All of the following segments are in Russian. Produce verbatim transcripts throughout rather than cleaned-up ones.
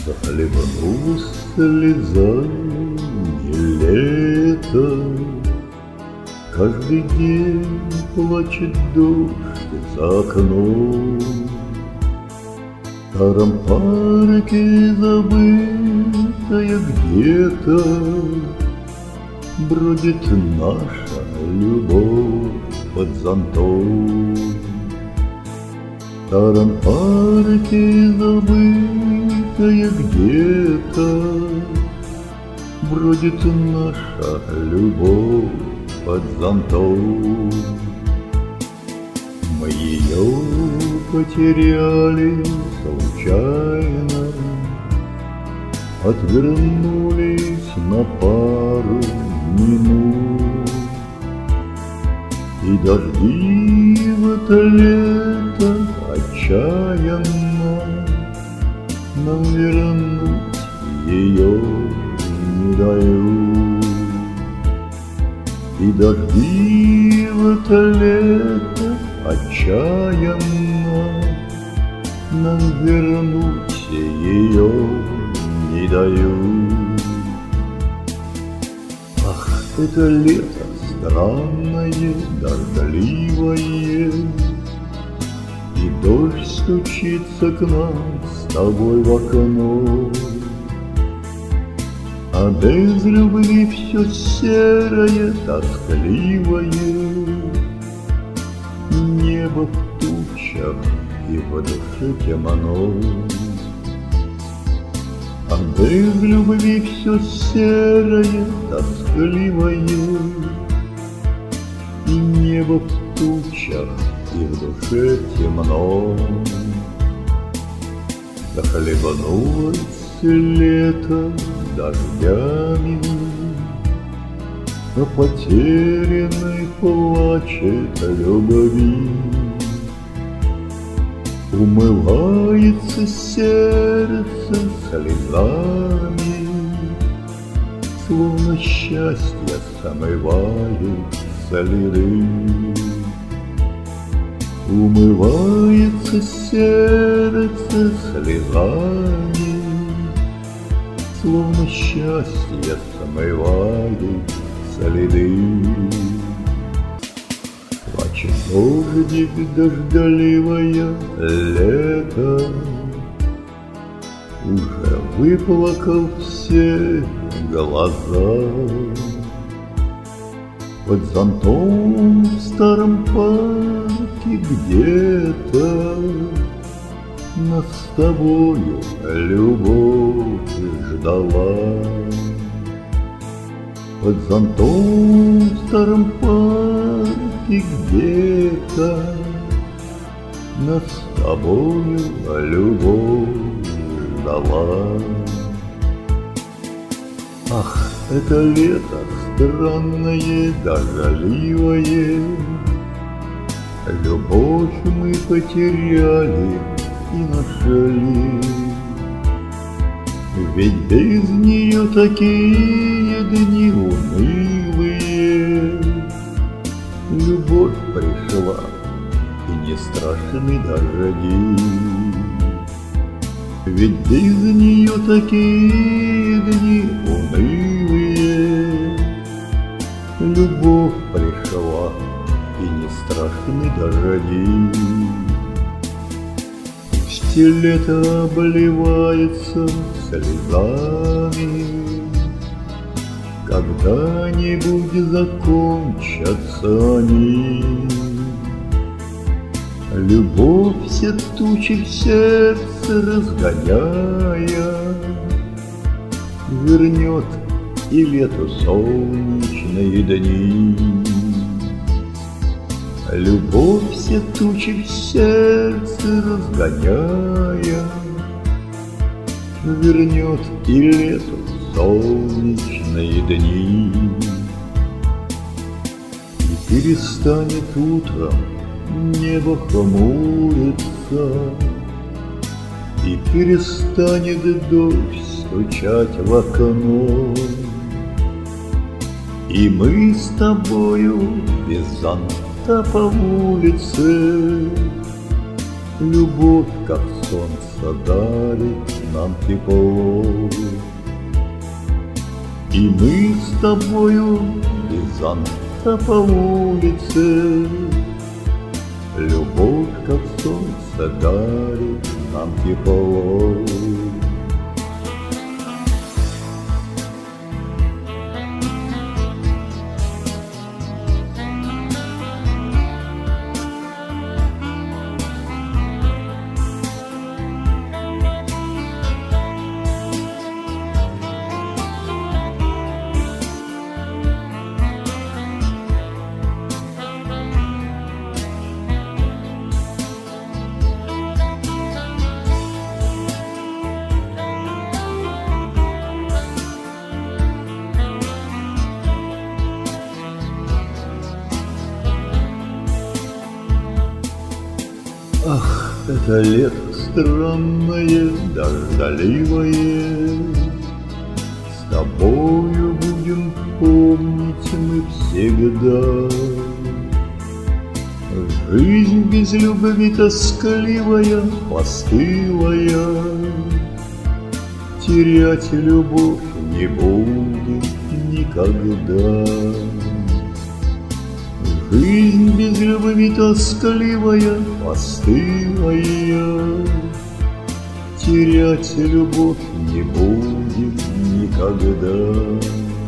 Захлебнулась слезами лето. Каждый день плачет дождь за окном. В старом парке забытая где-то бродит наша любовь под зонтом. В старом парке забытая где-то бродит наша любовь под зонтом. Мы ее потеряли случайно, отвернулись на пару минут, и дожди в это лето отчаянно нам вернуть ее не дают. И дожди в это лето отчаянно нам вернуть ее не дают. Ах, это лето странное, дождливое, и дождь стучится к нам с тобой в окно. А без любви все серое, тоскливое, небо в тучах и в душе темно. А без любви все серое, тоскливое, и небо в тучах и в душе темно. Захлебнулось лето дождями, о потерянной плачет любви. Умывается сердце слезами, словно счастье смывает следы. Умывается сердце слезами, словно счастье смывает следы. Плачет дождик, дождливое лето, уже выплакал все глаза. Под зонтом в старом парке где-то нас с тобою любовь ждала. Под зонтом в старом парке где-то нас с тобою любовь ждала. Ах, это лето странное, дождливое, любовь мы потеряли и нашли. Ведь без нее такие дни унылые. Любовь пришла, и не страшны дожди. Ведь без нее такие дни унылые. Любовь пришла, и не страшны дожди. Пусть лето обливается слезами, когда-нибудь закончатся они. Любовь все тучи в сердце разгоняя, вернет и лету солнечные дни. Любовь все тучи в сердце разгоняя, вернет и лету солнечные дни. И перестанет утром небо хмуриться, и перестанет дождь стучать в окно. И мы с тобою без зонта по улице, любовь как солнце дарит нам тепло. И мы с тобою без зонта по улице, любовь, как солнце, дарит нам тепло. Ах, это лето странное, дождливое, с тобою будем помнить мы всегда. Жизнь без любви тоскливая, постылая, терять любовь не будет никогда. Жизнь без любви тоскливая, постылая, терять любовь не будет никогда.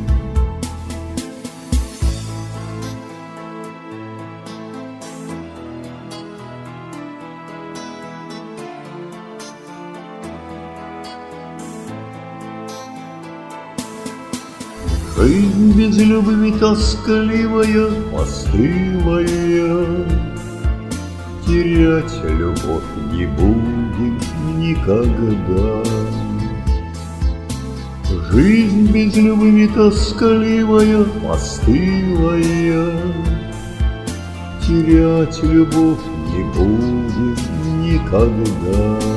Жизнь без любви тоскливая, постылая, терять любовь не будем никогда. Жизнь без любви тоскливая, постылая, терять любовь не будем никогда.